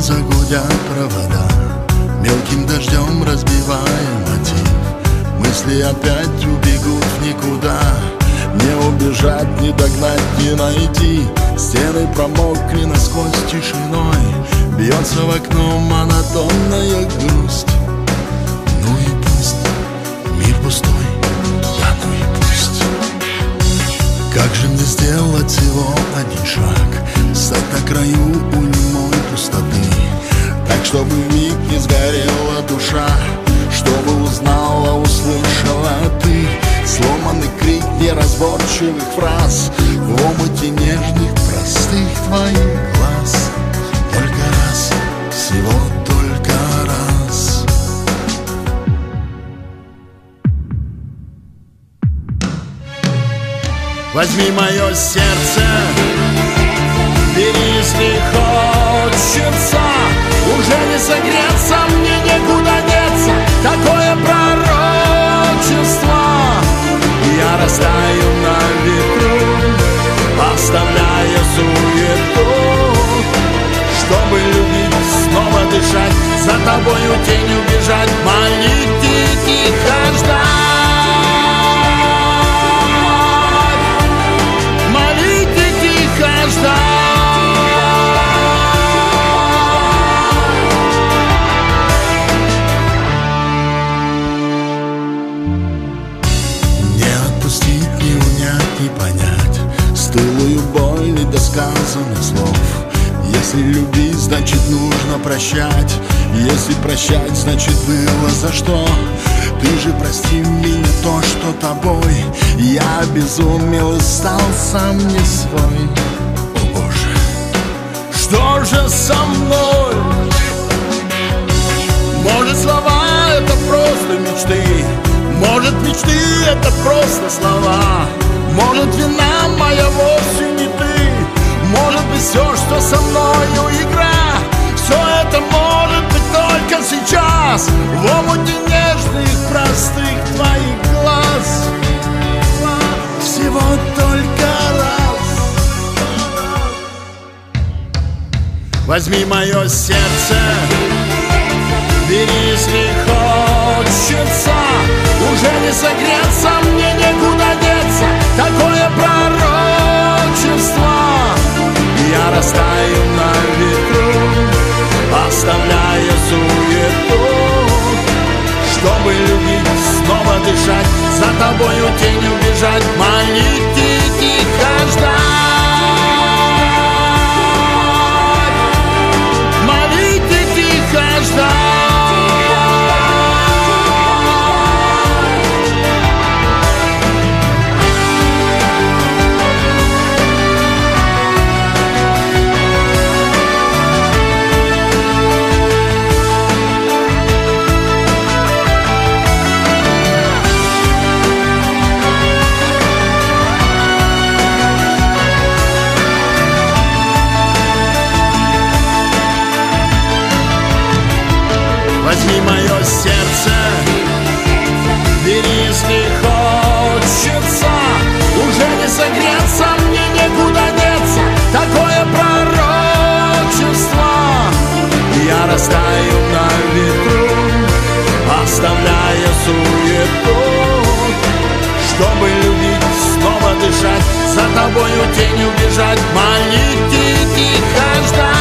загудят провода, мелким дождем разбивая мотив. Мысли опять убегут в никуда, не убежать, не догнать, не найти. Стены промокли насквозь тишиной, бьется в окно монотонная грусть. Ну и пусть мир пустой, да ну и пусть. Как же мне сделать всего один шаг, стать на краю у немой пустоты, так, чтобы вмиг не сгорела душа, чтобы узнала, услышала ты сломанный крик неразборчивых фраз в омуте нежных, простых твоих глаз. Только раз, всего только раз. Возьми мое сердце, бери, если хочется. Уже не согреться, мне некуда деться. Такое пророчество. Я растаю на ветру, оставляя суету, чтобы любить, снова дышать, за тобою тень убежать, молить и тихо ждать. Молить и тихо ждать. Не понять стылую боль недосказанных слов. Если любить, значит нужно прощать. Если прощать, значит было за что. Ты же прости меня то, что тобой я обезумел и стал сам не свой. О Боже, что же со мной? Может, слова это просто мечты, может, мечты это просто слова. Может, вина моя вовсе не ты, может быть, все, что со мною игра. Все это может быть только сейчас, в омуте нежных, простых твоих глаз. Всего только раз. Возьми мое сердце, бери, если хочется. Уже не согреться, мне некуда деться. Такое пророчество. Я растаю на ветру, оставляя суету, чтобы любить, снова дышать, за тобою тень убежать, молить и тихо ждать. Молить и тихо ждать. Возьми мое сердце, бери, если хочется. Уже не согреться, мне некуда деться. Такое пророчество. Я растаю на ветру, оставляя суету, чтобы любить, снова дышать, за тобою тень убежать, молить и тихо ждать.